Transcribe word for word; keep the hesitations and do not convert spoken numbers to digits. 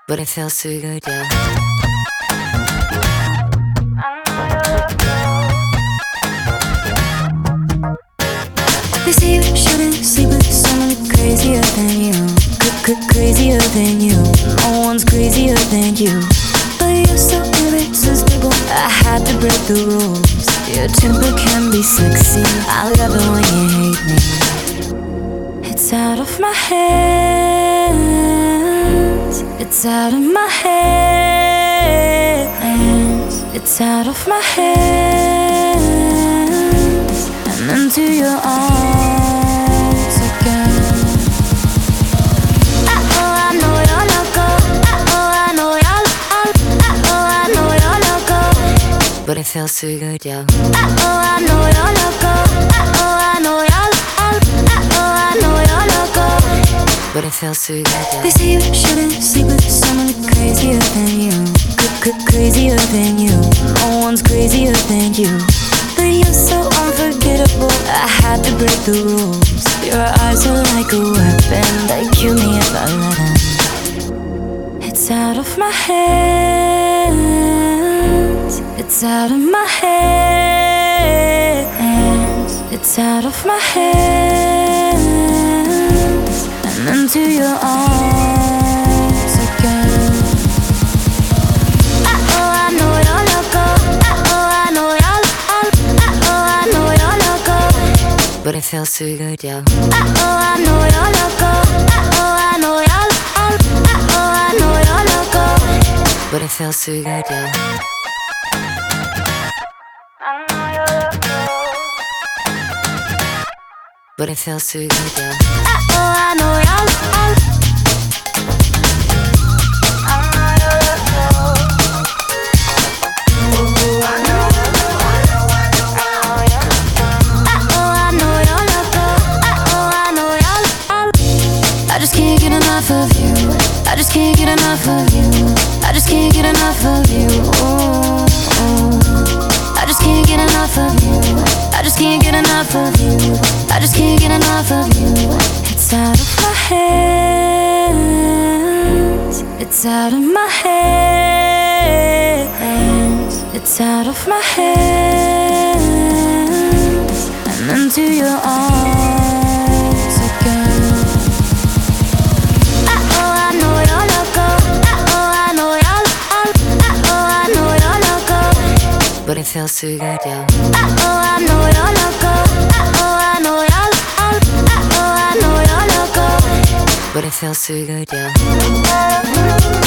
but it feels too good, yeah. They say you shouldn't sleep with someone crazier than you, c-c-crazier than you. No one's crazier than you, but you're so irresistible. I had to break the rules. Your temper can be sexy. I love it when you hate me. It's out of my hands. It's out of my hands. It's out of my hands and into your arms again. Uh-oh, I know you're loco. Uh-oh, I know you're Uh-oh, I know you're loco, but it feels too good, yeah. Uh-oh, I know you're loco. Uh-oh, I know you're Uh-oh, I know you're loco, but it feels too good, yeah. They say you shouldn't sleep with someone crazier than you, c-c-crazier than you. No one's crazier than you, but you're so unforgettable. I had to break the rules. Your eyes are like a weapon. They kill me if I let them. It's out of my hands. It's out of my hands. It's out of my hands and into your arms again. Uh-oh, I know you're loco. Uh-oh, I know you're Uh-oh, I know you're loco, but it feels too good, yeah. Uh-oh, I know you're loco. Uh-oh, I know you're Uh-oh, I know you're loco, but it feels too good, yeah. But it feels too good, yeah. Uh-oh, I know you're I just can't get enough of you. I just can't get enough of you. I just can't get enough of you. Ooh, ooh. I just can't get enough of you. I just can't get enough of you. I just can't get enough of you. It's out of my hands. It's out of my hands. It's out of my hands and into your arms again. But it feels too good, yeah. Uh-oh, I know you're loco. Uh-oh, I know you're Uh-oh, I know you're loco, but it feels too good, yeah.